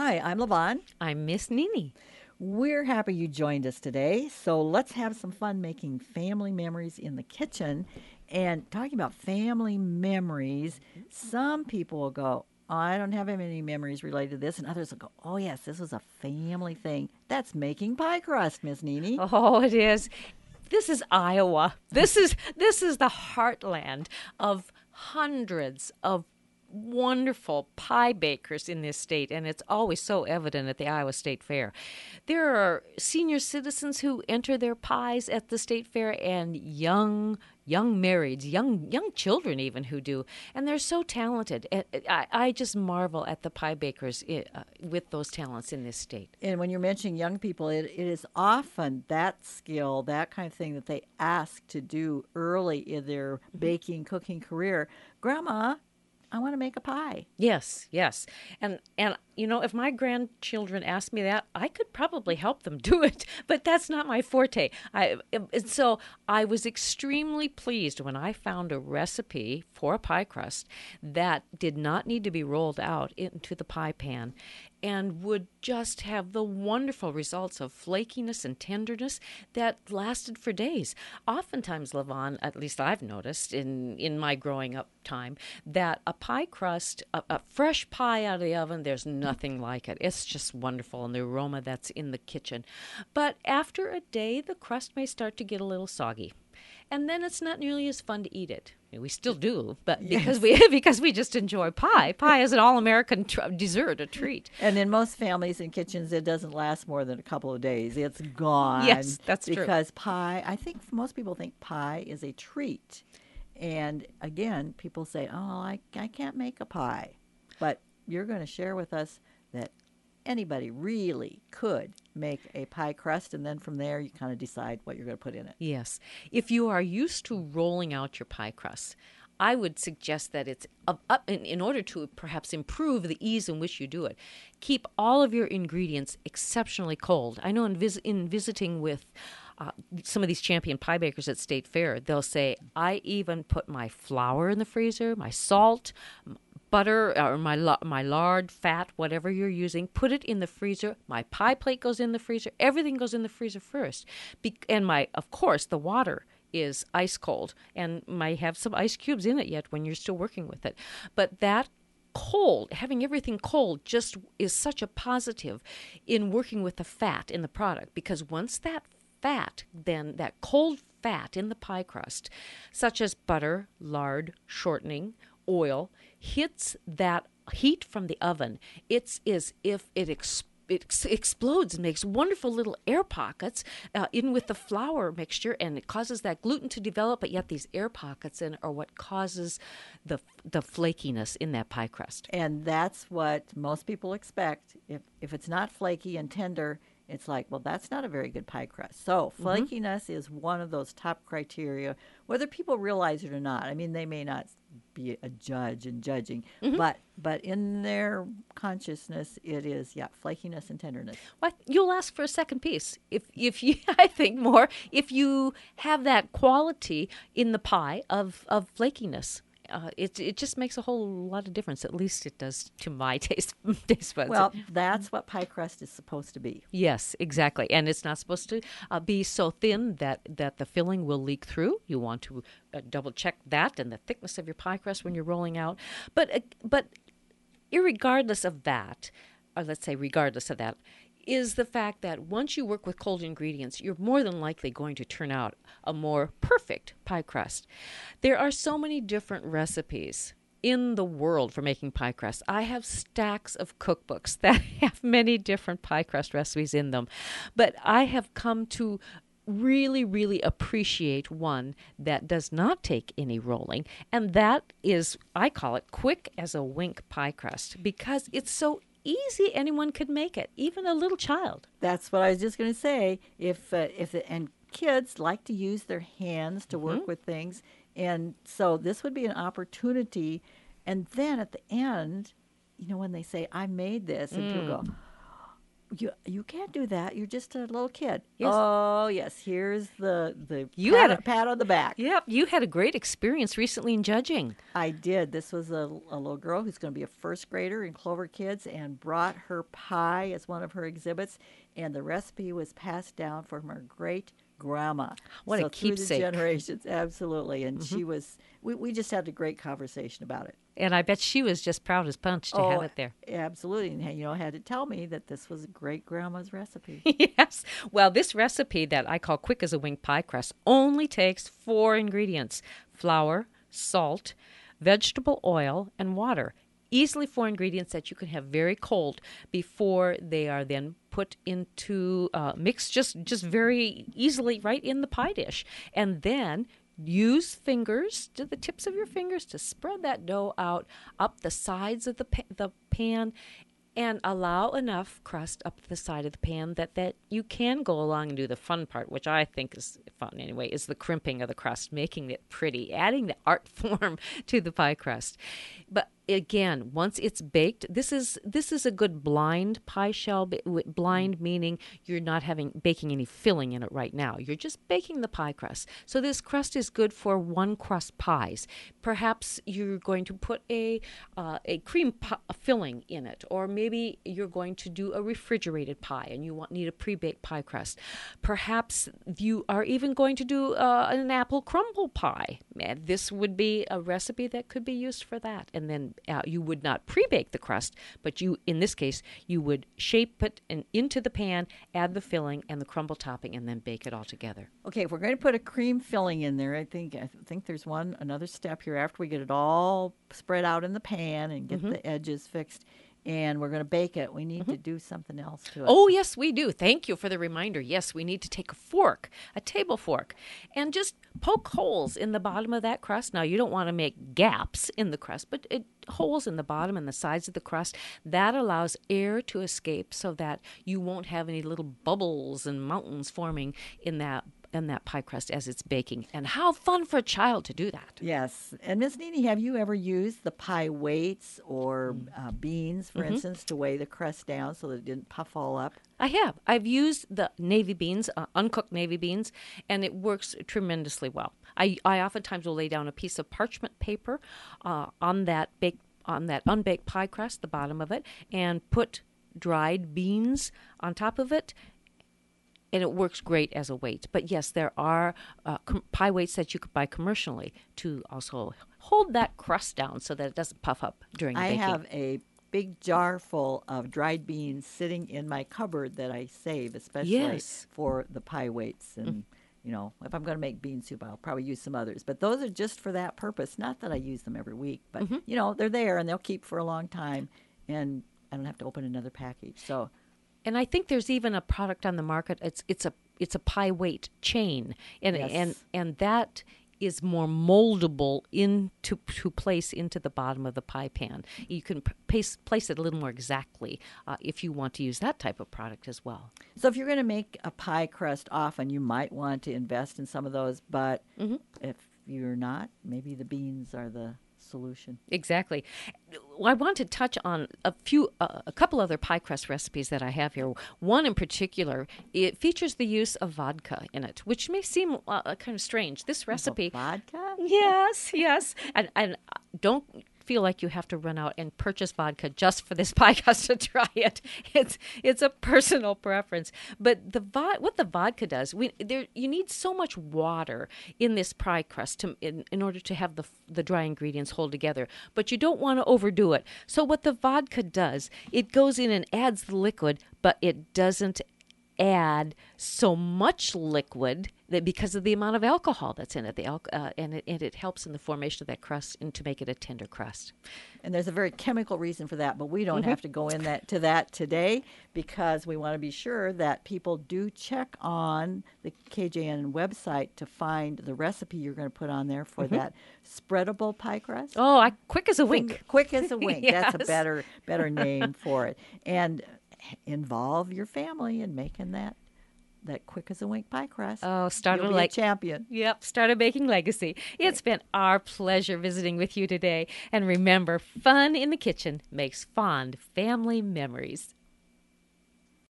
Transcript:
Hi, I'm Levon. I'm Miss Nini. We're happy you joined us today. So let's have some fun making family memories in the kitchen. And talking about family memories, some people will go, I don't have any memories related to this. And others will go, oh, yes, this was a family thing. That's making pie crust, Miss Nini. Oh, it is. This is Iowa. This is the heartland of hundreds of wonderful pie bakers in this state, and it's always so evident at the Iowa State Fair. There are senior citizens who enter their pies at the state fair, and young marrieds, young children even who do, and they're so talented. I just marvel at the pie bakers with those talents in this state. And when you're mentioning young people, it is often that skill, that kind of thing that they ask to do early in their baking, cooking career. Grandma, I want to make a pie. Yes, yes. And if my grandchildren asked me that, I could probably help them do it, but that's not my forte. So I was extremely pleased when I found a recipe for a pie crust that did not need to be rolled out into the pie pan and would just have the wonderful results of flakiness and tenderness that lasted for days. Oftentimes, Levon, at least I've noticed in my growing up time, that a pie crust, a fresh pie out of the oven, there's nothing like it. It's just wonderful, and the aroma that's in the kitchen. But after a day, the crust may start to get a little soggy. And then it's not nearly as fun to eat it. We still do, but Yes. because we just enjoy pie. Pie is an all-American dessert, a treat. And in most families and kitchens, it doesn't last more than a couple of days. It's gone. Yes, that's true. Because pie, I think most people think pie is a treat. And again, people say, oh, I can't make a pie. But you're going to share with us that anybody really could make a pie crust, and then from there you kind of decide what you're going to put in it. Yes. If you are used to rolling out your pie crust, I would suggest that it's in order to perhaps improve the ease in which you do it, keep all of your ingredients exceptionally cold. I know in visiting with some of these champion pie bakers at State Fair, they'll say, I even put my flour in the freezer, my salt, butter, or my lard, fat, whatever you're using, put it in the freezer. My pie plate goes in the freezer. Everything goes in the freezer first. Of course, the water is ice cold and might have some ice cubes in it yet when you're still working with it. But that cold, having everything cold, just is such a positive in working with the fat in the product, because once that fat, then that cold fat in the pie crust, such as butter, lard, shortening, oil, hits that heat from the oven. It's as if it explodes and makes wonderful little air pockets in with the flour mixture, and it causes that gluten to develop, but yet these air pockets are what causes the flakiness in that pie crust. And that's what most people expect. If it's not flaky and tender, it's like, well, that's not a very good pie crust. So flakiness is one of those top criteria, whether people realize it or not. I mean, they may not be a judge in judging, but in their consciousness, it is, flakiness and tenderness. Well, you'll ask for a second piece if you, I think more, if you have that quality in the pie of flakiness. It just makes a whole lot of difference. At least it does to my taste buds. Well, that's what pie crust is supposed to be. Yes, exactly. And it's not supposed to be so thin that the filling will leak through. You want to double check that and the thickness of your pie crust when you're rolling out. But irregardless of that, or let's say regardless of that, is the fact that once you work with cold ingredients, you're more than likely going to turn out a more perfect pie crust. There are so many different recipes in the world for making pie crust. I have stacks of cookbooks that have many different pie crust recipes in them, but I have come to really, really appreciate one that does not take any rolling, and that is, I call it quick as a wink pie crust, because it's so easy. Anyone could make it, even a little child. That's what I was just going to say. And kids like to use their hands to work with things, and so this would be an opportunity. And then at the end, when they say, "I made this," and people go, You can't do that. You're just a little kid. Yes. Oh yes, here's the You had a pat on the back. Yep, you had a great experience recently in judging. I did. This was a little girl who's going to be a first grader in Clover Kids and brought her pie as one of her exhibits, and the recipe was passed down from her great grandma. What a so through the keepsake. generations, absolutely. And she was. We just had a great conversation about it. And I bet she was just proud as punch to have it there. Absolutely. And had to tell me that this was great grandma's recipe. Yes. Well, this recipe that I call quick as a wink pie crust only takes 4 ingredients: flour, salt, vegetable oil, and water. Easily 4 ingredients that you can have very cold before they are then put into mixed just very easily right in the pie dish. And then use fingers, to the tips of your fingers, to spread that dough out up the sides of the pan, and allow enough crust up the side of the pan that you can go along and do the fun part, which I think is fun anyway, is the crimping of the crust, making it pretty, adding the art form to the pie crust. But again, once it's baked, this is a good blind pie shell. Blind meaning you're not baking any filling in it right now. You're just baking the pie crust. So this crust is good for one crust pies. Perhaps you're going to put a cream filling in it, or maybe you're going to do a refrigerated pie and you need a pre-baked pie crust. Perhaps you are even going to do an apple crumble pie. And this would be a recipe that could be used for that. And then you would not pre-bake the crust, but in this case, you would shape it into the pan, add the filling and the crumble topping, and then bake it all together. Okay, if we're going to put a cream filling in there, I think there's another step here after we get it all spread out in the pan and get the edges fixed. And we're going to bake it. We need to do something else to it. Oh, yes, we do. Thank you for the reminder. Yes, we need to take a table fork, and just poke holes in the bottom of that crust. Now, you don't want to make gaps in the crust, but holes in the bottom and the sides of the crust. That allows air to escape so that you won't have any little bubbles and mountains forming in that pie crust as it's baking. And how fun for a child to do that. Yes. And Miss Nini, have you ever used the pie weights or beans, for instance, to weigh the crust down so that it didn't puff all up? I have. I've used the navy beans, uncooked navy beans, and it works tremendously well. I oftentimes will lay down a piece of parchment paper on that unbaked pie crust, the bottom of it, and put dried beans on top of it. And it works great as a weight. But yes, there are pie weights that you could buy commercially to also hold that crust down so that it doesn't puff up during baking. I have a big jar full of dried beans sitting in my cupboard that I save, especially for the pie weights. And, if I'm going to make bean soup, I'll probably use some others. But those are just for that purpose. Not that I use them every week. But, they're there and they'll keep for a long time. And I don't have to open another package. So... And I think there's even a product on the market. It's a pie weight chain, and that is more moldable to place into the bottom of the pie pan. You can place it a little more exactly if you want to use that type of product as well. So if you're going to make a pie crust often, you might want to invest in some of those. But if you're not, maybe the beans are the solution. Exactly. Well, I want to touch on a couple other pie crust recipes that I have here. One in particular, it features the use of vodka in it, which may seem kind of strange. This recipe, vodka? Yes, and don't feel like you have to run out and purchase vodka just for this pie crust to try it. It's a personal preference. But what the vodka does, you need so much water in this pie crust in order to have the dry ingredients hold together. But you don't want to overdo it. So what the vodka does, it goes in and adds the liquid, but it doesn't add so much liquid that because of the amount of alcohol that's in it, and it helps in the formation of that crust and to make it a tender crust. And there's a very chemical reason for that, but we don't have to go into that today because we want to be sure that people do check on the KJN website to find the recipe you're going to put on there for that spreadable pie crust. Oh, quick as a wink. Quick as a wink. Yes. That's a better name for it. And involve your family in making that quick as a wink pie crust. Oh, You'll be a champion. Yep, start a baking legacy. It's been our pleasure visiting with you today. And remember, fun in the kitchen makes fond family memories.